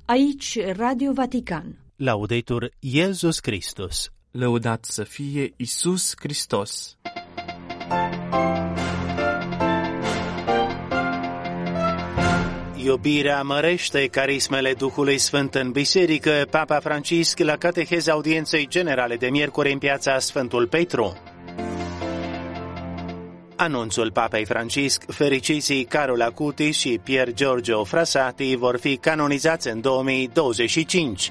Aici Radio Vatican. Laudetur Iesus Christus. Lăudat să fie Iisus Hristos. Iubirea mărește carismele Duhului Sfânt în biserică. Papa Francisc la cateheza audienței generale de miercuri în piața Sfântul Petru. Anunțul Papei Francisc: fericiții Carol Acutis și Pier Giorgio Frassati vor fi canonizați în 2025.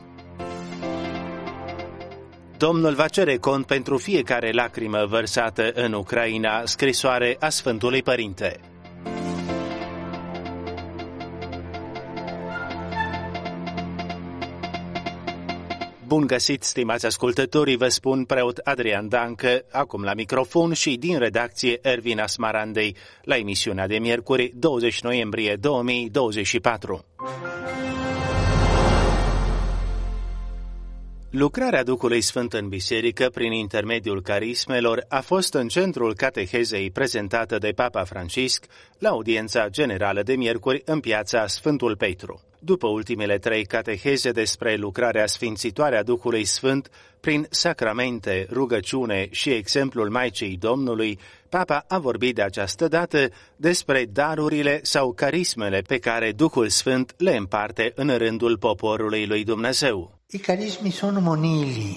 Domnul va cere cont pentru fiecare lacrimă vărsată în Ucraina. Scrisoare a Sfântului Părinte. Bun găsit, stimați ascultătorii, vă spun preot Adrian Dancă, acum la microfon, și din redacție Ervin Asmarandei, la emisiunea de miercuri, 20 noiembrie 2024. Lucrarea Duhului Sfânt în biserică prin intermediul carismelor a fost în centrul catehezei prezentată de Papa Francisc la audiența generală de miercuri în piața Sfântul Petru. După ultimele 3 cateheze despre lucrarea sfințitoare a Duhului Sfânt prin sacramente, rugăciune și exemplul Maicii Domnului, Papa a vorbit de această dată despre darurile sau carismele pe care Duhul Sfânt le împarte în rândul poporului lui Dumnezeu. I carismi sono monili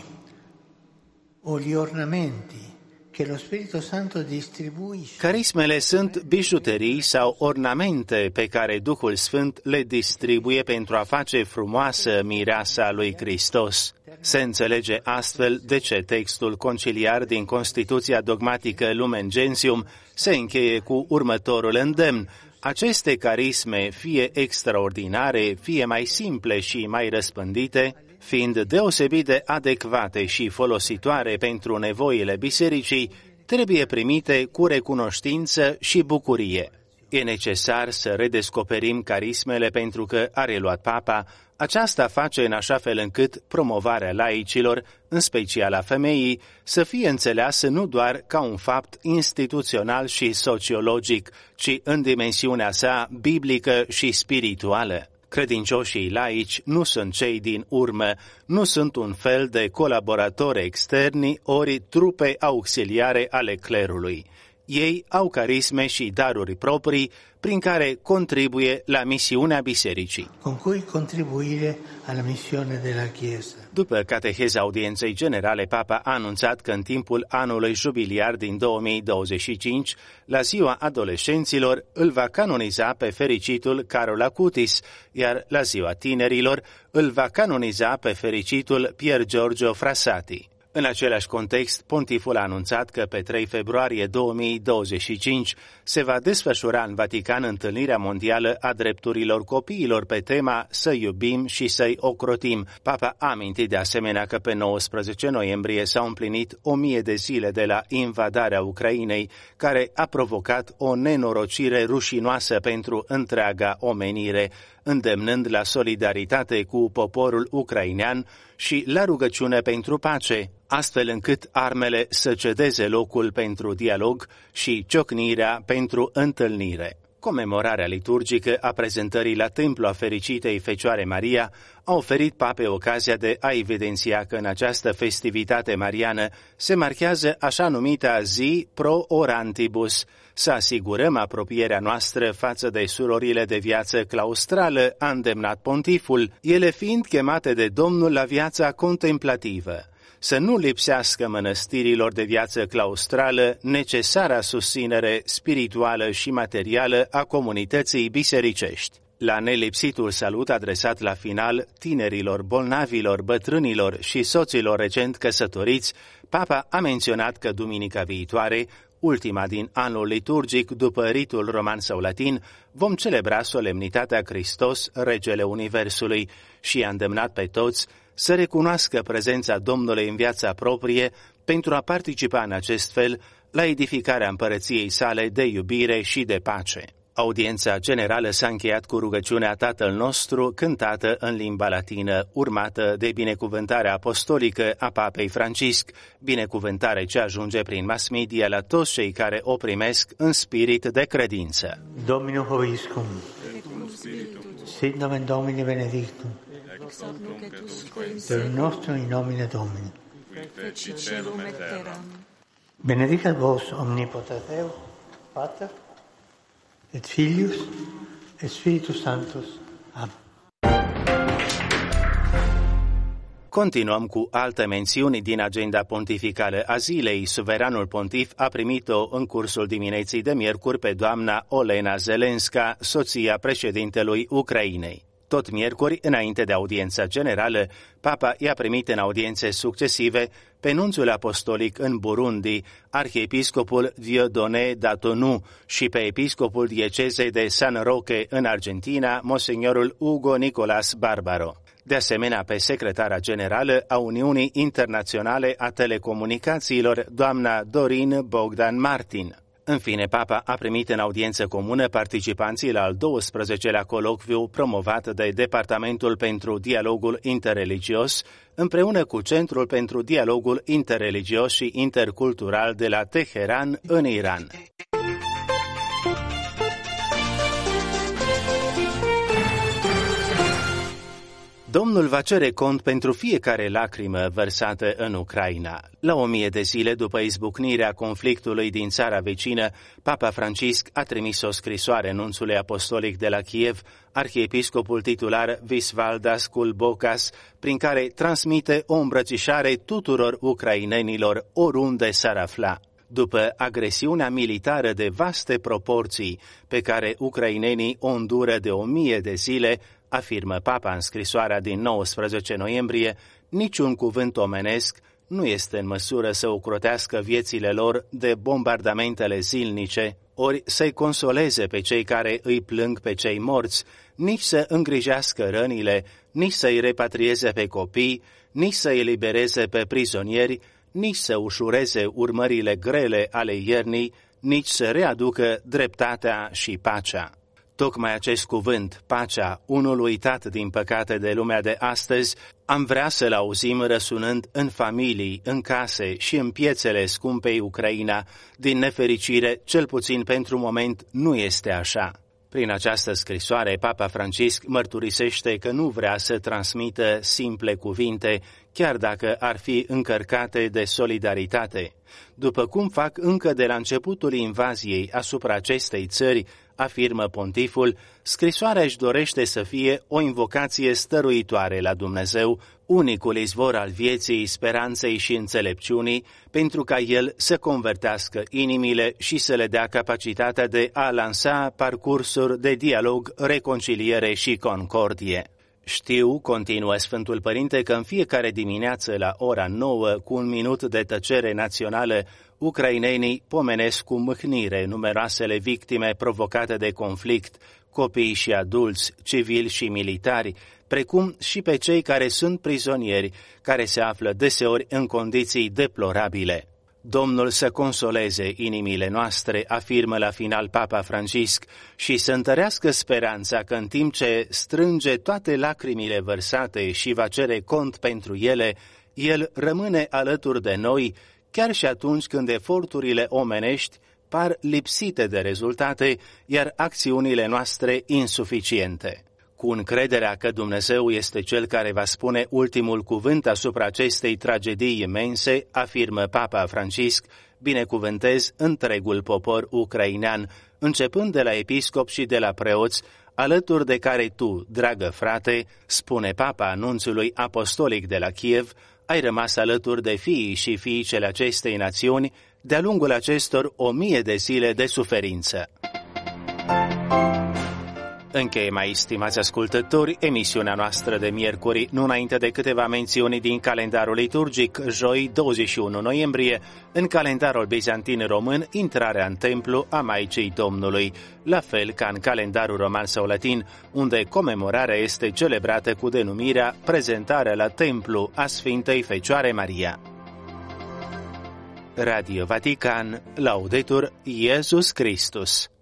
o gli ornamenti che lo Spirito Santo distribuisce. Carismele sunt bijuterii sau ornamente pe care Duhul Sfânt le distribuie pentru a face frumoasă mireasa lui Hristos. Se înțelege astfel de ce textul conciliar din Constituția dogmatică Lumen Gentium se încheie cu următorul îndemn: aceste carisme, fie extraordinare, fie mai simple și mai răspândite, fiind deosebit de adecvate și folositoare pentru nevoile bisericii, trebuie primite cu recunoștință și bucurie. E necesar să redescoperim carismele pentru că, a reluat Papa, aceasta face în așa fel încât promovarea laicilor, în special a femeii, să fie înțeleasă nu doar ca un fapt instituțional și sociologic, ci în dimensiunea sa biblică și spirituală. Credincioșii laici nu sunt cei din urmă, nu sunt un fel de colaboratori externi ori trupe auxiliare ale clerului. Ei au carisme și daruri proprii prin care contribuie la misiunea bisericii. Con cui contribuire alla missione della Chiesa. După cateheza audienței generale, Papa a anunțat că în timpul anului jubiliar din 2025, la ziua adolescenților, îl va canoniza pe fericitul Carol Acutis, iar la ziua tinerilor îl va canoniza pe fericitul Pier Giorgio Frassati. În același context, pontiful a anunțat că pe 3 februarie 2025 se va desfășura în Vatican întâlnirea mondială a drepturilor copiilor pe tema Să iubim și să-i ocrotim. Papa a amintit de asemenea că pe 19 noiembrie s-au împlinit 1000 de zile de la invadarea Ucrainei, care a provocat o nenorocire rușinoasă pentru întreaga omenire, îndemnând la solidaritate cu poporul ucrainean și la rugăciune pentru pace, astfel încât armele să cedeze locul pentru dialog și ciocnirea pentru întâlnire. Comemorarea liturgică a prezentării la templu a fericitei Fecioare Maria a oferit Papei ocazia de a evidenția că în această festivitate mariană se marchează așa numita zi pro orantibus, să asigurăm apropierea noastră față de surorile de viață claustrală, a îndemnat pontiful, ele fiind chemate de Domnul la viața contemplativă. Să nu lipsească mănăstirilor de viață claustrală necesara susținere spirituală și materială a comunității bisericești. La nelipsitul salut adresat la final tinerilor, bolnavilor, bătrânilor și soților recent căsătoriți, Papa a menționat că duminica viitoare, ultima din anul liturgic după ritul roman sau latin, vom celebra solemnitatea Hristos, Regele Universului, și a îndemnat pe toți să recunoască prezența Domnului în viața proprie pentru a participa în acest fel la edificarea împărăției sale de iubire și de pace. Audiența generală s-a încheiat cu rugăciunea Tatăl nostru, cântată în limba latină, urmată de binecuvântarea apostolică a Papei Francisc, binecuvântare ce ajunge prin mass media la toți cei care o primesc în spirit de credință. Domino Hoviscum, sit nomen Domini benedictum, ex hoc nunc et usque in Per seculum, nostro in nomine Domini. qui feci celum et terram. Benedicat vos omnipotens Deus, Pater, et Filius, et Spiritus Sanctus. Amen. Continuăm cu alte mențiuni din agenda pontificală a zilei. Suveranul pontif a primit-o în cursul dimineții de miercuri pe doamna Olena Zelenska, soția președintelui Ucrainei. Tot miercuri, înainte de audiența generală, Papa i-a primit în audiențe succesive pe nunțul apostolic în Burundi, arhiepiscopul Dieudonné Datonu și pe episcopul diecezei de San Roque în Argentina, monsignorul Hugo Nicolás Barbaro. De asemenea, pe secretara generală a Uniunii Internaționale a Telecomunicațiilor, doamna Doreen Bogdan Martin. În fine, Papa a primit în audiență comună participanții la al 12-lea colocviu promovat de Departamentul pentru Dialogul Interreligios, împreună cu Centrul pentru Dialogul Interreligios și Intercultural de la Teheran, în Iran. Domnul va cere cont pentru fiecare lacrimă vărsată în Ucraina. La 1000 de zile după izbucnirea conflictului din țara vecină, Papa Francisc a trimis o scrisoare nunțului apostolic de la Kiev, arhiepiscopul titular Visvaldas Kulbokas, prin care transmite o îmbrățișare tuturor ucrainenilor oriunde s-ar afla. După agresiunea militară de vaste proporții pe care ucrainenii o îndură de 1000 de zile, afirmă Papa în scrisoarea din 19 noiembrie, niciun cuvânt omenesc nu este în măsură să ocrotească viețile lor de bombardamentele zilnice, ori să-i consoleze pe cei care îi plâng pe cei morți, nici să îngrijească rănile, nici să-i repatrieze pe copii, nici să-i elibereze pe prizonieri, nici să ușureze urmările grele ale iernii, nici să readucă dreptatea și pacea. Tocmai acest cuvânt, pacea, unul uitat din păcate de lumea de astăzi, am vrea să-l auzim răsunând în familii, în case și în piețele scumpei Ucraina. Din nefericire, cel puțin pentru moment, nu este așa. Prin această scrisoare, Papa Francisc mărturisește că nu vrea să transmită simple cuvinte, chiar dacă ar fi încărcate de solidaritate. După cum fac încă de la începutul invaziei asupra acestei țări, afirmă pontiful, scrisoarea își dorește să fie o invocație stăruitoare la Dumnezeu, unicul izvor al vieții, speranței și înțelepciunii, pentru ca El să convertească inimile și să le dea capacitatea de a lansa parcursuri de dialog, reconciliere și concordie. Știu, continuă Sfântul Părinte, că în fiecare dimineață la ora 9, cu un minut de tăcere națională, ucrainenii pomenesc cu mâhnire numeroasele victime provocate de conflict, copii și adulți, civili și militari, precum și pe cei care sunt prizonieri, care se află deseori în condiții deplorabile. Domnul să consoleze inimile noastre, afirmă la final Papa Francisc, și să întărească speranța că în timp ce strânge toate lacrimile vărsate și va cere cont pentru ele, El rămâne alături de noi, chiar și atunci când eforturile omenești par lipsite de rezultate, iar acțiunile noastre insuficiente. Cu încrederea că Dumnezeu este Cel care va spune ultimul cuvânt asupra acestei tragedii imense, afirmă Papa Francisc, binecuvântez întregul popor ucrainean, începând de la episcop și de la preoți, alături de care tu, dragă frate, spune Papa anunțului apostolic de la Kiev, ai rămas alături de fiii și fiicele acestei națiuni de-a lungul acestor 1000 de zile de suferință. Încheie, mai stimați ascultători, emisiunea noastră de miercuri, nu înainte de câteva mențiuni din calendarul liturgic. Joi, 21 noiembrie, în calendarul bizantin român, intrarea în templu a Maicii Domnului, la fel ca în calendarul roman sau latin, unde comemorarea este celebrată cu denumirea Prezentarea la templu a Sfintei Fecioare Maria. Radio Vatican, Laudetur Iesus Christus.